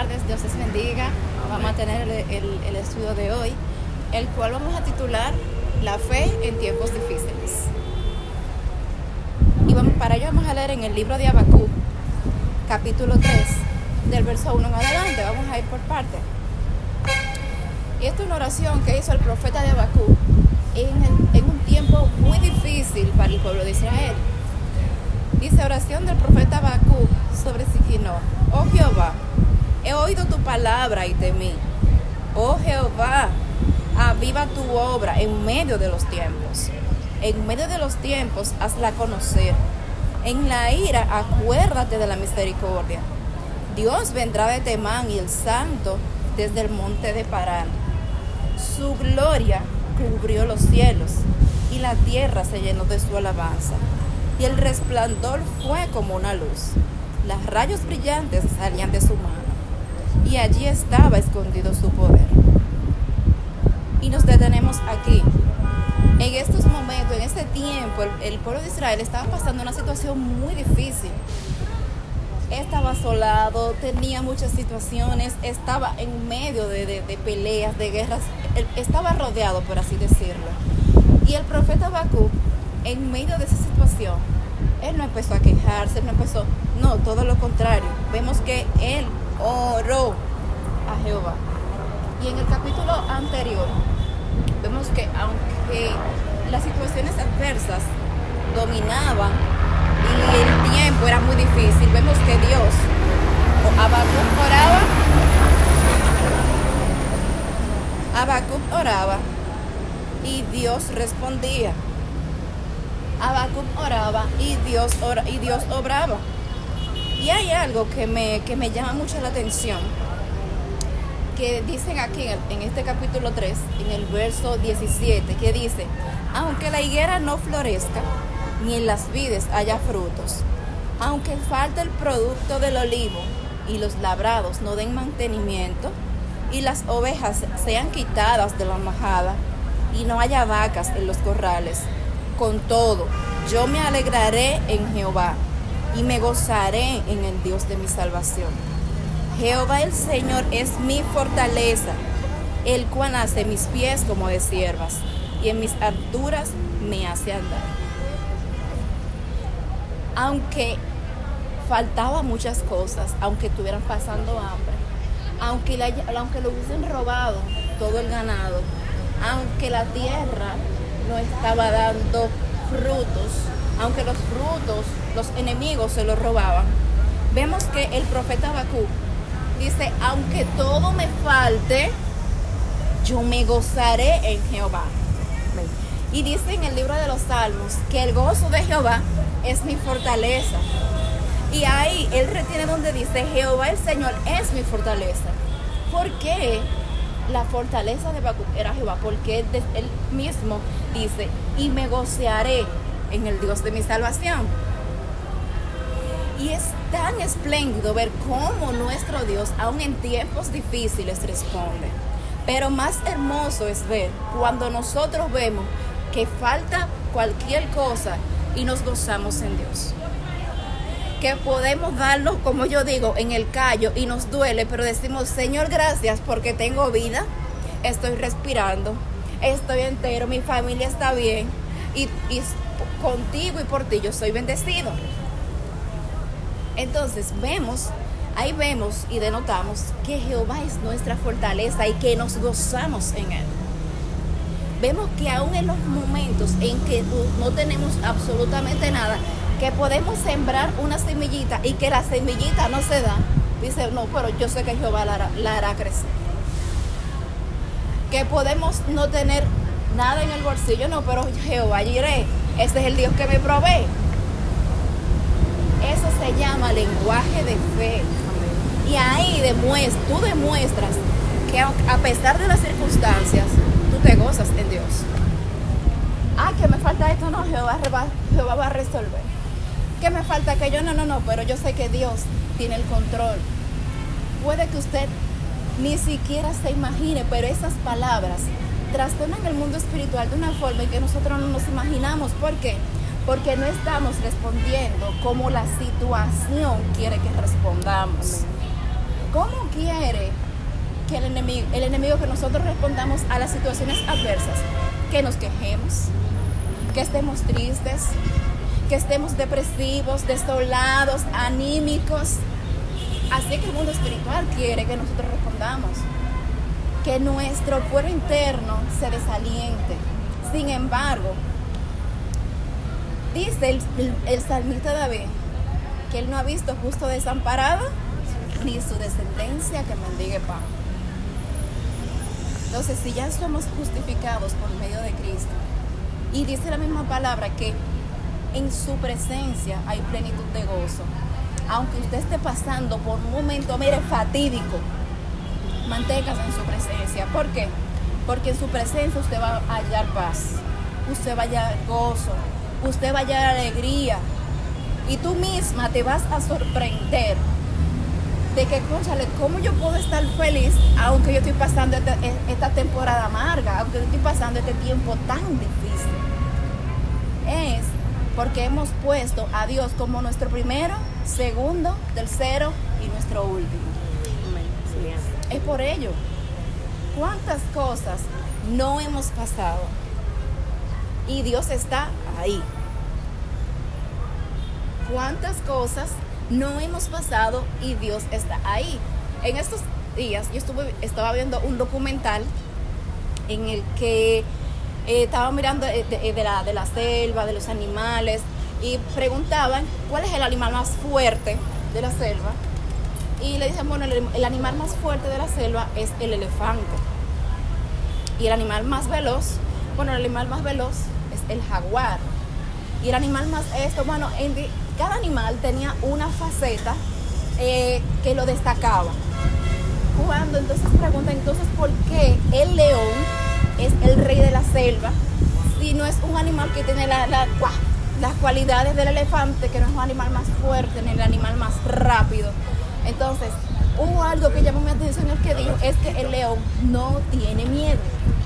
tardes, Dios les bendiga. Vamos a tener el estudio de hoy, el cual vamos a titular La fe en tiempos difíciles. Y para ello vamos a leer en el libro de Habacuc, capítulo 3, del verso 1 en adelante. Vamos a ir por parte. Y esta es una oración que hizo el profeta de Habacuc en un tiempo muy difícil para el pueblo de Israel. Dice: oración del profeta Habacuc sobre Siquinó. Oh Jehová, he oído tu palabra y temí. Oh Jehová, aviva tu obra en medio de los tiempos. En medio de los tiempos, hazla conocer. En la ira, acuérdate de la misericordia. Dios vendrá de Temán y el santo desde el monte de Parán. Su gloria cubrió los cielos y la tierra se llenó de su alabanza. Y el resplandor fue como una luz. Los rayos brillantes salían de su mano, y allí estaba escondido su poder. Y nos detenemos aquí. En estos momentos, en este tiempo, el pueblo de Israel estaba pasando una situación muy difícil. Estaba asolado, tenía muchas situaciones, estaba en medio de peleas, de guerras, estaba rodeado, por así decirlo. Y el profeta Habacuc, en medio de esa situación, él no empezó a quejarse, no, todo lo contrario. Vemos que él oró a Jehová. Y en el capítulo anterior, vemos que aunque las situaciones adversas dominaban y el tiempo era muy difícil, vemos que Dios, Habacuc oraba y Dios respondía. Habacuc oraba y Dios obraba. Y hay algo que me llama mucho la atención, que dicen aquí en este capítulo 3, en el verso 17, que dice: aunque la higuera no florezca, ni en las vides haya frutos, aunque falte el producto del olivo, y los labrados no den mantenimiento, y las ovejas sean quitadas de la majada, y no haya vacas en los corrales, con todo, yo me alegraré en Jehová, y me gozaré en el Dios de mi salvación. Jehová el Señor es mi fortaleza, el cual hace mis pies como de ciervas, y en mis alturas me hace andar. Aunque faltaban muchas cosas, aunque estuvieran pasando hambre, aunque lo hubiesen robado todo el ganado, aunque la tierra no estaba dando frutos, aunque los frutos los enemigos se los robaban, vemos que el profeta Habacuc dice: aunque todo me falte, yo me gozaré en Jehová. Y dice en el libro de los Salmos que el gozo de Jehová es mi fortaleza. Y ahí él retiene donde dice: Jehová el Señor es mi fortaleza. ¿Por qué la fortaleza de Habacuc era Jehová? Porque él mismo dice: y me gozaré en el Dios de mi salvación. Y es tan espléndido ver cómo nuestro Dios, aun en tiempos difíciles, responde. Pero más hermoso es ver cuando nosotros vemos que falta cualquier cosa y nos gozamos en Dios. Que podemos darlo, como yo digo, en el callo y nos duele, pero decimos: Señor, gracias porque tengo vida, estoy respirando, estoy entero, mi familia está bien y contigo y por ti yo soy bendecido. Entonces ahí vemos y denotamos que Jehová es nuestra fortaleza y que nos gozamos en Él. Vemos que aún en los momentos en que no tenemos absolutamente nada, que podemos sembrar una semillita y que la semillita no se da, dice: no, pero yo sé que Jehová la hará crecer. Que podemos no tener nada en el bolsillo, no, pero Jehová iré, ese es el Dios que me provee. Eso se llama lenguaje de fe. Y ahí tú demuestras que a pesar de las circunstancias, tú te gozas en Dios. Que me falta esto, no, Jehová va a resolver. Que me falta aquello, no, pero yo sé que Dios tiene el control. Puede que usted ni siquiera se imagine, pero esas palabras trastornan el mundo espiritual de una forma en que nosotros no nos imaginamos. ¿Por qué? Porque no estamos respondiendo como la situación quiere que respondamos. ¿Cómo quiere que el enemigo que nosotros respondamos a las situaciones adversas, que nos quejemos, que estemos tristes, que estemos depresivos, desolados, anímicos. Así que el mundo espiritual quiere que nosotros respondamos, que nuestro fuero interno se desaliente. Sin embargo, dice el salmista David que él no ha visto justo desamparado ni su descendencia que mendigue pan. Entonces, si ya somos justificados por medio de Cristo, y dice la misma palabra que en su presencia hay plenitud de gozo, aunque usted esté pasando por un momento, mire, fatídico, manténgase en su presencia. ¿Por qué? Porque en su presencia usted va a hallar paz, usted va a hallar gozo, usted va a hallar alegría, y tú misma te vas a sorprender de que, cónchale, ¿cómo yo puedo estar feliz aunque yo estoy pasando esta temporada amarga, aunque yo estoy pasando este tiempo tan difícil? Es porque hemos puesto a Dios como nuestro primero, segundo, tercero y nuestro último. Es por ello. ¿Cuántas cosas no hemos pasado y Dios está ahí? ¿Cuántas cosas no hemos pasado y Dios está ahí? En estos días yo estaba viendo un documental en el que estaba mirando de la selva, de los animales, y preguntaban cuál es el animal más fuerte de la selva, y le dicen, bueno, el animal más fuerte de la selva es el elefante, y el animal más veloz, bueno, el animal más veloz es el jaguar, y el animal más bueno, cada animal tenía una faceta que lo destacaba. Cuando entonces preguntan, entonces, ¿por qué el león es el rey de la selva si no es un animal que tiene las cualidades del elefante, que no es un animal más fuerte ni el animal más rápido? Entonces, hubo algo que llamó mi atención, el que dijo es que el león no tiene miedo.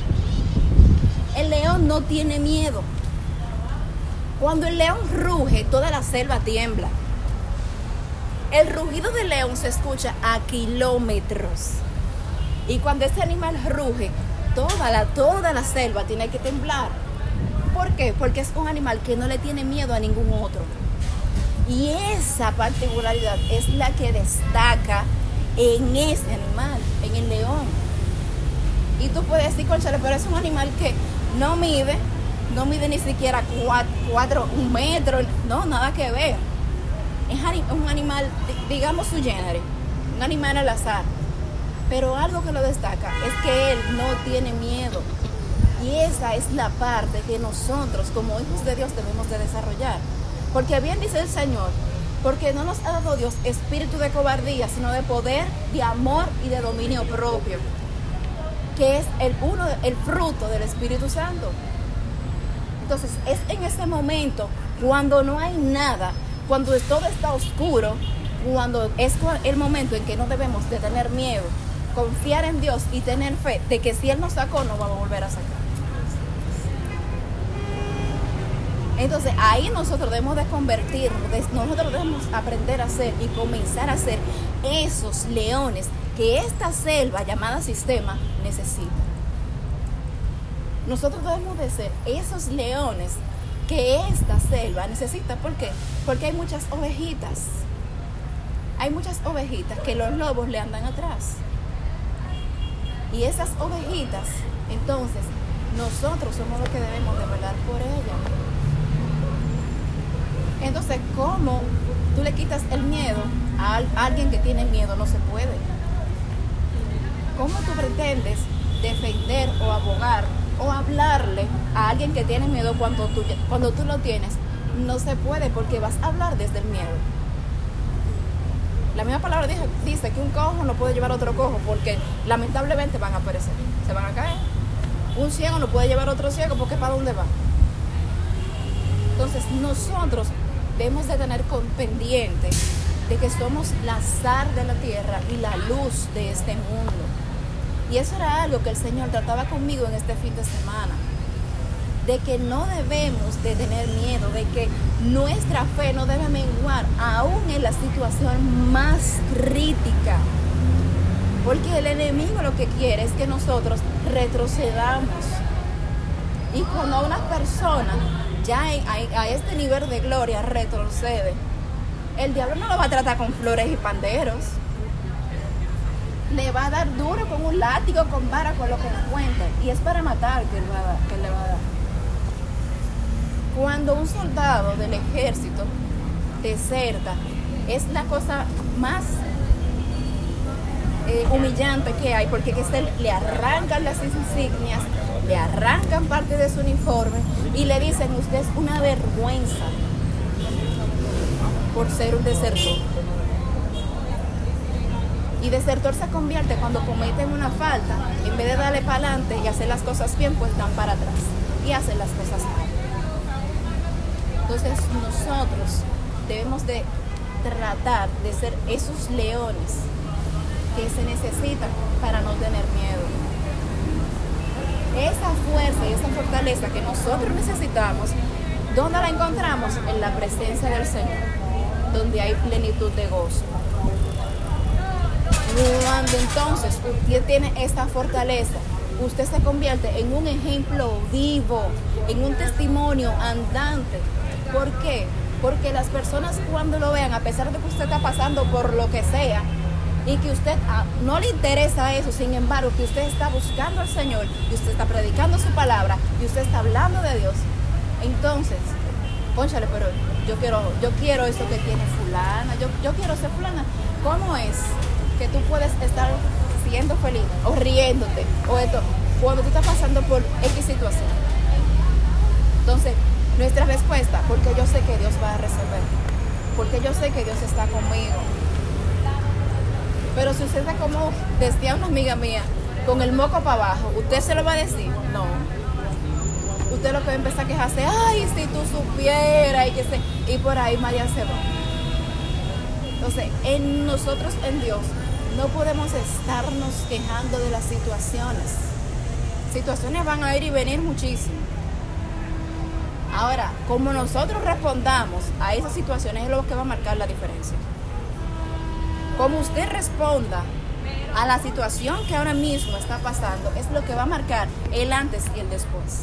El león no tiene miedo. Cuando el león ruge, toda la selva tiembla. El rugido del león se escucha a kilómetros. Y cuando ese animal ruge, toda la selva tiene que temblar. ¿Por qué? Porque es un animal que no le tiene miedo a ningún otro. Y esa particularidad es la que destaca en ese animal, en el león. Y tú puedes decir, cónchale, pero es un animal que no mide ni siquiera 1 metro, no, nada que ver. Es un animal, digamos su género, un animal al azar. Pero algo que lo destaca es que él no tiene miedo. Y esa es la parte que nosotros, como hijos de Dios, debemos de desarrollar. Porque bien dice el Señor, porque no nos ha dado Dios espíritu de cobardía, sino de poder, de amor y de dominio propio, que es el fruto del Espíritu Santo. Entonces, es en ese momento, cuando no hay nada, cuando todo está oscuro, cuando es el momento en que no debemos de tener miedo, confiar en Dios y tener fe de que si Él nos sacó, nos va a volver a sacar. Entonces, ahí nosotros debemos de convertirnos, nosotros debemos aprender a ser y comenzar a ser esos leones que esta selva llamada sistema necesita. Nosotros debemos de ser esos leones que esta selva necesita. ¿Por qué? Porque hay muchas ovejitas. Hay muchas ovejitas que los lobos le andan atrás. Y esas ovejitas, entonces, nosotros somos los que debemos de velar por ellas. Entonces, ¿cómo tú le quitas el miedo a alguien que tiene miedo? No se puede. ¿Cómo tú pretendes defender o abogar o hablarle a alguien que tiene miedo cuando tú lo tienes? No se puede, porque vas a hablar desde el miedo. La misma palabra dice que un cojo no puede llevar a otro cojo, porque lamentablemente van a perecer, se van a caer. Un ciego no puede llevar a otro ciego, porque ¿para dónde va? Entonces nosotros debemos de tener pendiente de que somos la sal de la tierra y la luz de este mundo. Y eso era algo que el Señor trataba conmigo en este fin de semana, de que no debemos de tener miedo, de que nuestra fe no debe menguar aún en la situación más crítica. Porque el enemigo lo que quiere es que nosotros retrocedamos. Y cuando una persona ya a este nivel de gloria retrocede, el diablo no lo va a tratar con flores y panderos. Le va a dar duro con un látigo, con vara, con lo que encuentre. Y es para matar que él le va a dar. Cuando un soldado del ejército deserta, es la cosa más humillante que hay, porque le arrancan las insignias, le arrancan parte de su uniforme y le dicen: usted es una vergüenza por ser un desertor. Y desertor se convierte cuando cometen una falta, en vez de darle para adelante y hacer las cosas bien, pues dan para atrás y hacen las cosas mal. Entonces nosotros debemos de tratar de ser esos leones que se necesitan para no tener miedo. Esa fuerza y esa fortaleza que nosotros necesitamos, ¿dónde la encontramos? En la presencia del Señor, donde hay plenitud de gozo. Cuando entonces usted tiene esa fortaleza, usted se convierte en un ejemplo vivo, en un testimonio andante. ¿Por qué? Porque las personas, cuando lo vean, a pesar de que usted está pasando por lo que sea y que usted no le interesa eso, sin embargo que usted está buscando al Señor y usted está predicando su palabra y usted está hablando de Dios, entonces, cónchale, pero yo quiero eso que tiene fulana, yo quiero ser fulana. ¿Cómo es que tú puedes estar siendo feliz o riéndote o esto cuando tú estás pasando por X situación? Entonces, nuestra respuesta: porque yo sé que Dios va a resolver, porque yo sé que Dios está conmigo. Pero si usted está, como decía una amiga mía, con el moco para abajo, ¿usted se lo va a decir? No. Usted lo que va a empezar a quejarse: ay, si tú supieras, y por ahí María se va. Entonces, nosotros en Dios no podemos estarnos quejando de las situaciones. Situaciones van a ir y venir muchísimo. Ahora, como nosotros respondamos a esas situaciones es lo que va a marcar la diferencia. Como usted responda a la situación que ahora mismo está pasando es lo que va a marcar el antes y el después.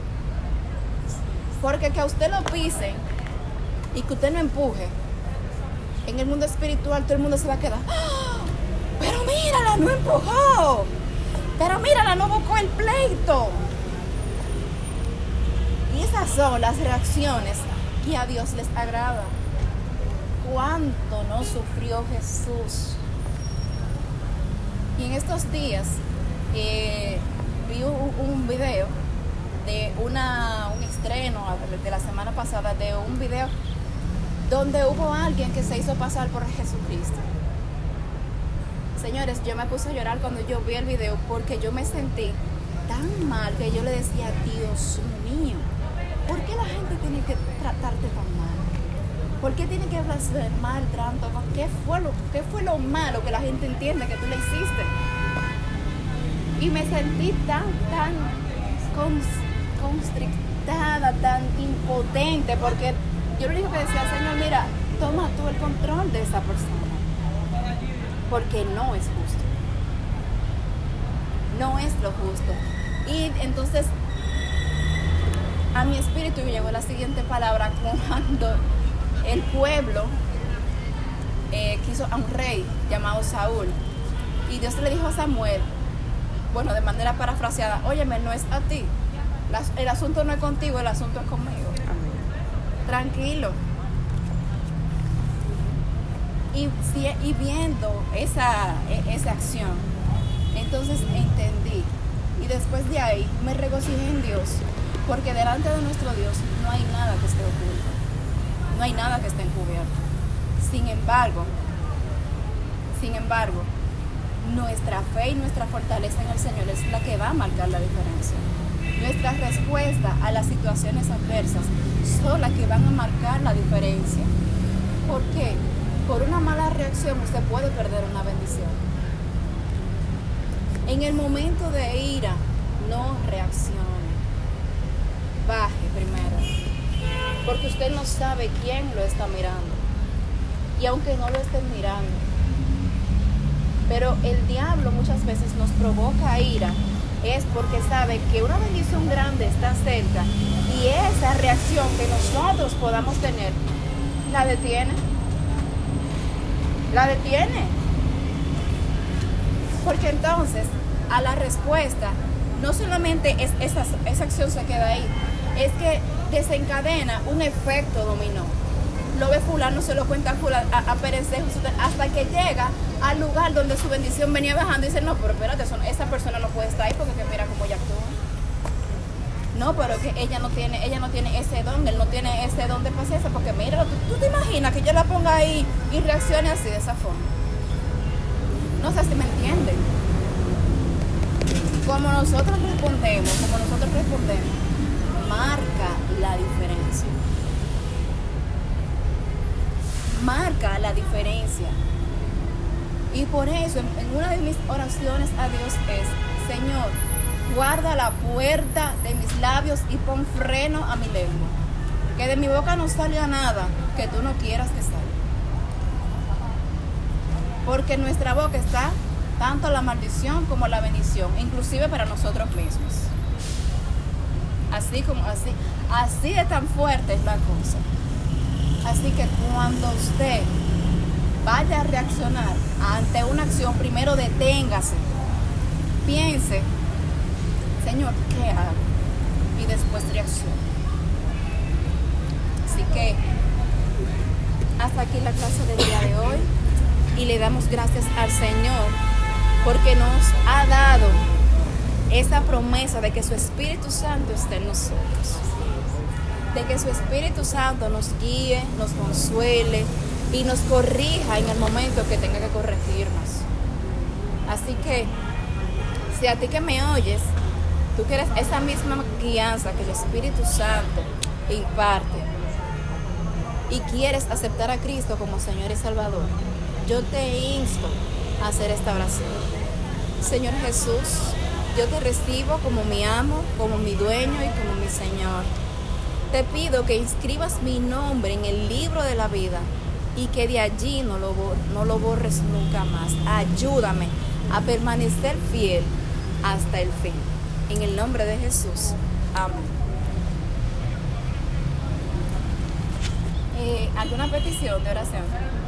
Porque que a usted lo pisen y que usted no empuje, en el mundo espiritual todo el mundo se va a quedar: ¡oh! Pero mírala, no empujó. Pero mírala, no buscó el pleito. Y esas son las reacciones que a Dios les agrada. ¿Cuánto no sufrió Jesús? Y en estos días vi un video de un estreno de la semana pasada, de un video donde hubo alguien que se hizo pasar por Jesucristo. Señores, yo me puse a llorar cuando yo vi el video, porque yo me sentí tan mal que yo le decía: Dios mío, ¿por qué la gente tiene que tratarte tan mal? ¿Por qué tiene que blasfemar tanto? ¿Qué fue lo malo que la gente entiende que tú le hiciste? Y me sentí tan constrictada, tan impotente, porque yo lo único que decía: Señor, mira, toma tú el control de esa persona, porque no es justo. No es lo justo. Y entonces a mi espíritu llegó la siguiente palabra: cuando el pueblo quiso a un rey llamado Saúl, y Dios le dijo a Samuel, bueno, de manera parafraseada: óyeme, no es a ti, el asunto no es contigo, el asunto es conmigo. Tranquilo. Y viendo esa acción, entonces entendí, y después de ahí me regocijé en Dios, porque delante de nuestro Dios no hay nada que esté oculto, no hay nada que esté encubierto. Sin embargo, nuestra fe y nuestra fortaleza en el Señor es la que va a marcar la diferencia. Nuestra respuesta a las situaciones adversas son las que van a marcar la diferencia. ¿Por qué? Por una mala reacción usted puede perder una bendición. En el momento de ira, no reaccione. Baje primero, porque usted no sabe quién lo está mirando. Y aunque no lo estén mirando, Pero el diablo muchas veces nos provoca ira, es porque sabe que una bendición grande está cerca y esa reacción que nosotros podamos tener, la detiene. La detiene. Porque entonces, a la respuesta, no solamente es esa acción se queda ahí, es que desencadena un efecto dominó. Lo ve fulano, se lo cuenta a Perencejo, hasta que llega al lugar donde su bendición venía bajando y dice, no, pero espérate, esa persona no puede estar ahí porque mira cómo ella actúa. No, pero que ella no tiene ese don, él no tiene ese don de paciencia, porque mira, tú te imaginas que yo la ponga ahí y reaccione así, de esa forma. No sé si me entienden. Como nosotros respondemos, marca la diferencia. Marca la diferencia. Y por eso, en una de mis oraciones a Dios es, Señor, guarda la puerta de mis labios y pon freno a mi lengua. Que de mi boca no salga nada que tú no quieras que salga. Porque en nuestra boca está tanto la maldición como la bendición, inclusive para nosotros mismos. Así de tan fuerte es la cosa. Así que cuando usted vaya a reaccionar ante una acción, primero deténgase, piense, Señor, ¿qué hago? Y después reaccione. Así que hasta aquí la clase del día de hoy y le damos gracias al Señor porque nos ha dado esa promesa de que su Espíritu Santo esté en nosotros, de que su Espíritu Santo nos guíe, nos consuele y nos corrija en el momento que tenga que corregirnos. Así que si a ti que me oyes, tú quieres esa misma guianza que el Espíritu Santo imparte y quieres aceptar a Cristo como Señor y Salvador, yo te insto a hacer esta oración. Señor Jesús, yo te recibo como mi amo, como mi dueño y como mi Señor. Te pido que inscribas mi nombre en el libro de la vida y que de allí no lo borres nunca más. Ayúdame a permanecer fiel hasta el fin. En el nombre de Jesús. Amén. ¿Alguna petición de oración?